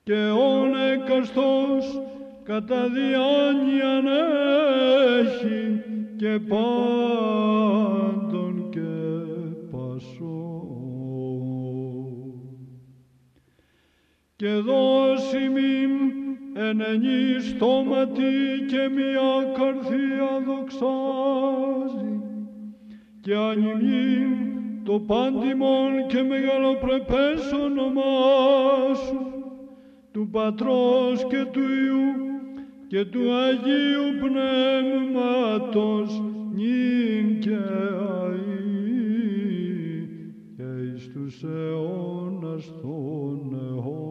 και όν εκαστός κατά διάνοιαν έχει και πάντων και πασό. Και δώσει μην εν ενή στόματι και μια καρδία δοξάζει και ανημνήν το πάντιμον και μεγαλοπρεπές όνομά σου, του Πατρός και του Υιού και του Αγίου Πνεύματος, νυν και αεί και εις τους αιώνας των αιώνων.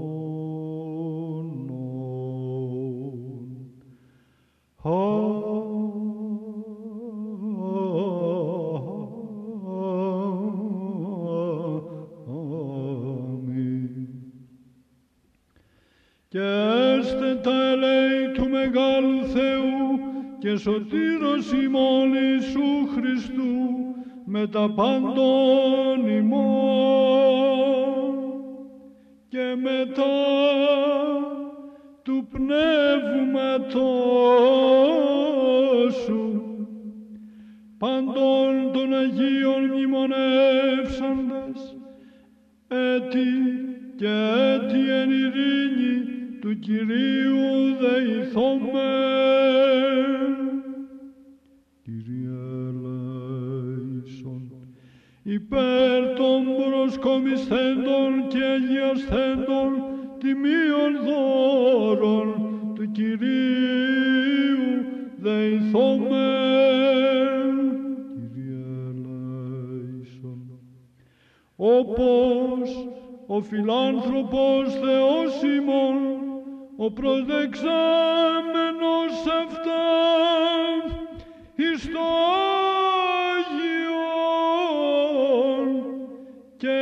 Και έστε τα ελέη του Μεγάλου Θεού και σωτήρος ημών Ιησού Χριστού με τα πάντων ημών και μετά του Πνεύματός σου πάντων των Αγίων μνημονεύσαντες έτη και έτη εν ειρήνη του Κυρίου δεηθόμεν. Κύριε ελέησον, υπέρ των προσκομισθέντων και αγιασθέντων τιμίων δώρων του Κυρίου δεηθόμεν. Κύριε ελέησον, όπως ο φιλάνθρωπος Θεός ημών, ο προσδεξάμενος αυτά εις το Άγιον και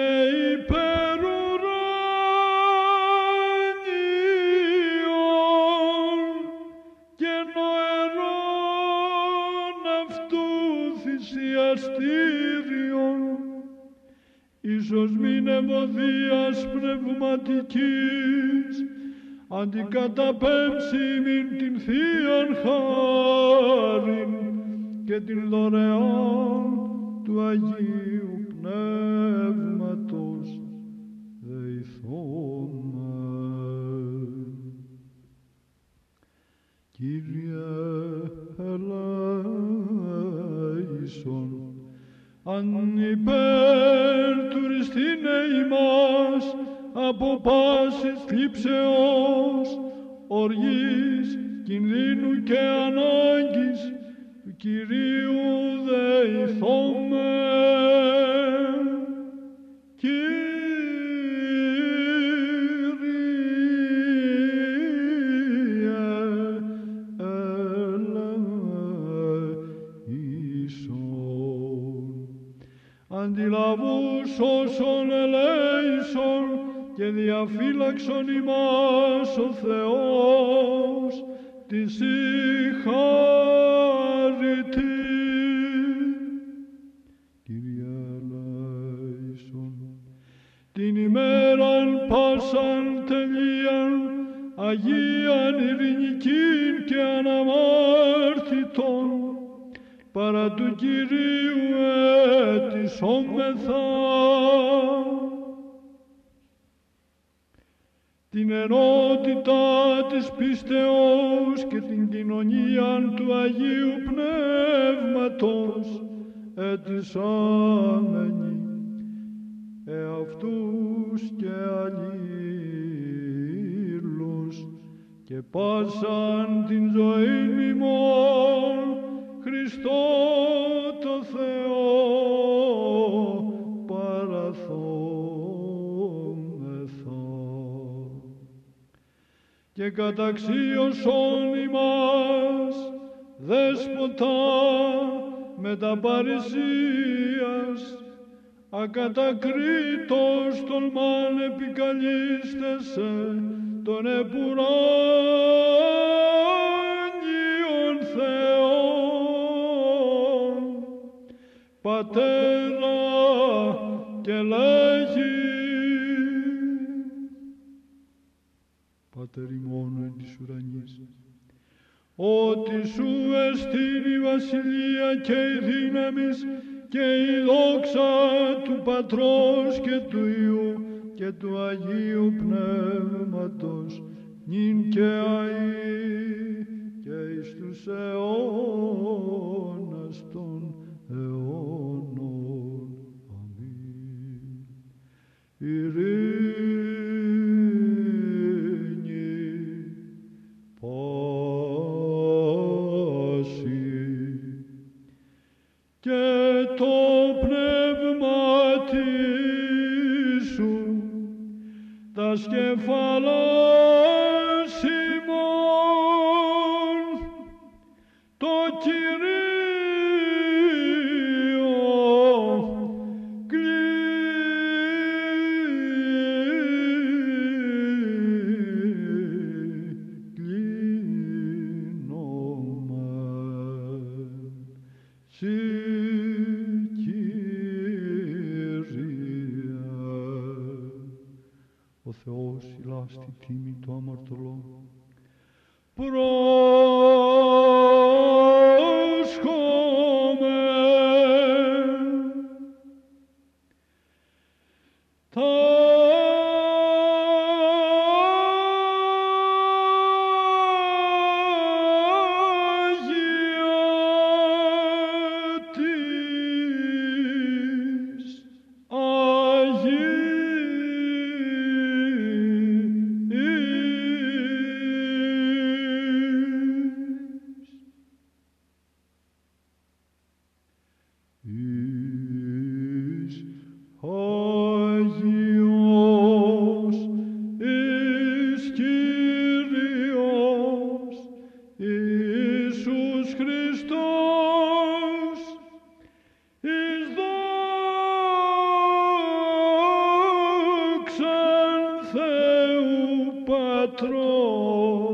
υπερουράνιον και νοερών αυτού θυσιαστήριον, ίσως μην ευωδίας πνευματικής, αντικαταπέμψει μην την Θείαν χάριν και την δωρεάν του Αγίου Πνεύματος δεηθόμεν. Κύριε ελέησον, αν υπερτουριστήνε ημάς από πάσης θλίψεως, οργής, κινδύνου και ανάγκης του Κυρίου δεηθόμεν. Αντιλαβούς όσων ελέησον και διαφύλαξον ημάς ο Θεός της συγχαρητή. Κύριε ελέησον, την ημέραν πάσαν τελείαν Αγίαν ειρηνικήν και αναμάρτητον παρά του Κυρίου αιτησόμεθα. Την ενότητα της πίστεως και την κοινωνία του Αγίου Πνεύματος αιτησάμενοι εαυτούς και αλλήλους και πάσαν την ζωή ημών Χριστό το Θεό παραθόμεθα. Και καταξίωσον ημάς δέσποτα με τα παρησίας, ακατακρίτως τολμάν επικαλίστεσαι τον επουράνιον Θεόν, Πατέρα, και λέγει Πάτερ ημών εν της ουρανής, ότι σου εστίν η βασιλεία και η δύναμις και η δόξα του Πατρός και του Υιού και του Αγίου Πνεύματος, νυν και αεί και εις τους αιώνας των αιώνων. Αμήν. Ειρήνη πάση και το πνεύμα σου τας κεφαλάς ημών το Κυρίο ο Θεός ηλάς τη τίμη του αμαρτωλών. Πρόσχομαι τα Θεού Πατρός